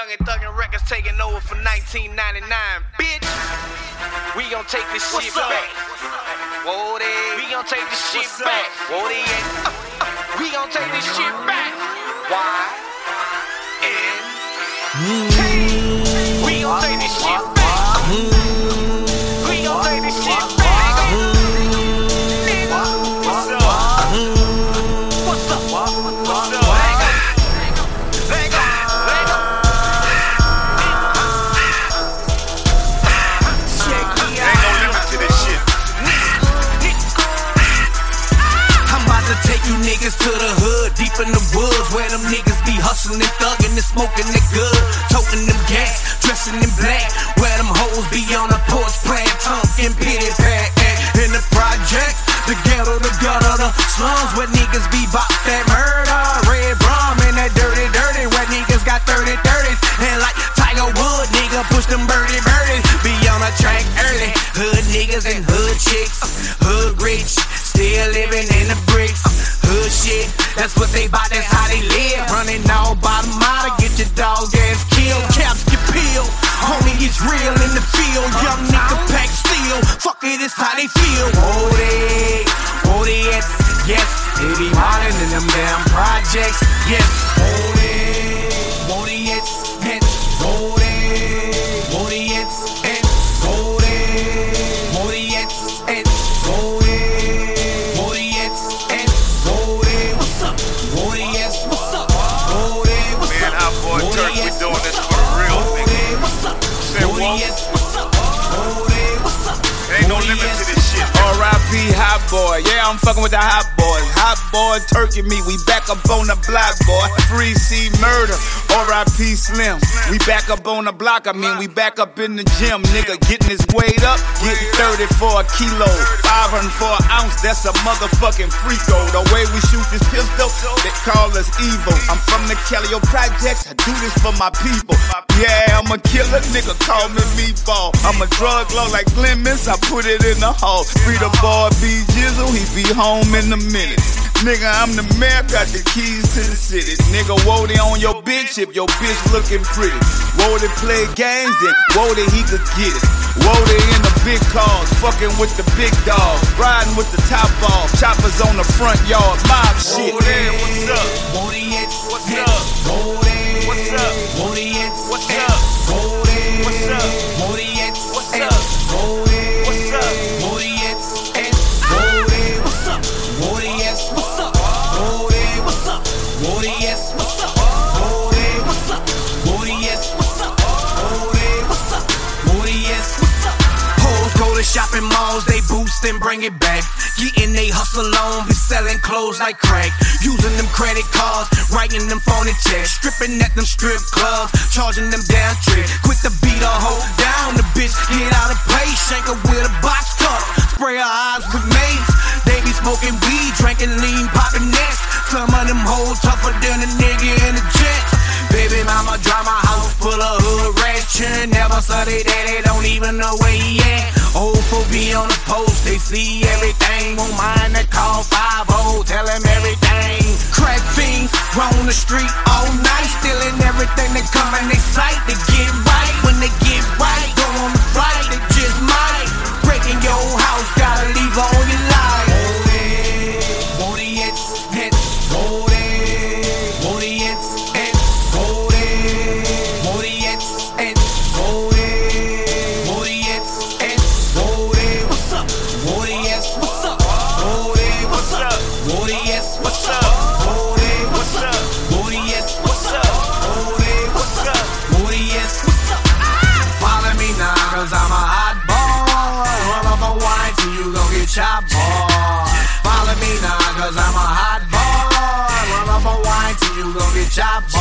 Young and Thuggin' Records taking over for 1999, bitch. We gon' take this shit back. Whoa, they. We gon' take this shit back. Whoa, they. We gon' take this shit back. Why? We gon' take this shit back. We gon' take this shit back. Niggas to the hood, deep in the woods, where them niggas be hustling and thugging and smoking it good, toting them gas, dressing in black, where them hoes be on the porch playing Tonkin, pity pat, in the project, the ghetto, the gutter, the slums, where niggas be bop that murder, red rum and that dirty, where niggas got 30, and like Tiger Wood, nigga push them birdie, be on the track early, hood niggas and hood chicks, hood rich, still living in the bricks. Hood shit, that's what they bout, that's how they live. Running all by the mile to get your dog ass killed. Caps get peeled, homie, it's real in the field. Young nigga pack steel, fuck it, it's how they feel. Yes, they be wildin' in them damn projects. Yes, yes, R.I.P. Hot Boy, yeah, I'm fucking with the Hot Boys. Hot Boy, Turkey meat, we back up on the block, boy. Free C Murder, R.I.P. Slim. We back up on the block, we back up in the gym. Nigga getting his weight up, getting 30 for a kilo, 500 for an ounce, that's a motherfucking freako. The way we shoot this pistol, they call us evil. I'm from the Kellyo Projects, I do this for my people. Yeah, I'm a killer, nigga, call me Meatball. I'm a drug lord like Clemens, I put it in the hall. Free the boy B Jizzle, he be home in a minute. Nigga, I'm the mayor, got the keys to the city. Nigga, Wody on your bitch if your bitch looking pretty. Wody play games, then Wody he could get it. Wody in the big cars, fucking with the big dogs, riding with the top off, choppers on the front yard, mob shit. Wody, what's up? Wody, what's up? Wody, what's up? Wody, what's up? Wody, what's up? Wody, what's up? Wody, what's up? Wody, what's up? Wody, what's up? Wody, what's up? Wody, what's up? Wody, what's up? Wody, what's up? Wody, what's up? Wody, what's up? Hoes go to shopping malls, they boost and bring it back. Getting they hustle on, be selling clothes like crack. Using them credit cards, writing them phony checks. Stripping at them strip clubs, charging them down tricks. Quick to beat a hoe down, the bitch get out of place. Shank her with a box cup, spray her eyes with mace. They be smoking weed, drinking lean, popping necks. Some of them hoes tougher than a nigga in the jets. Baby mama drive my house full of hood rats. Churn never saw they daddy, don't even know where he at. Old folk be on the post, they see everything. Won't mind that call 5-0, tell him everything. Crack fiends, roam the street all night, stealing everything that come in they sight. They get right, when they get right, go on the flight, they just might. Breaking your house, gotta leave all your life. Wody, chop boy. Follow me now, cause I'm a hot boy. Run up a wine till you gon' get chopped, boy.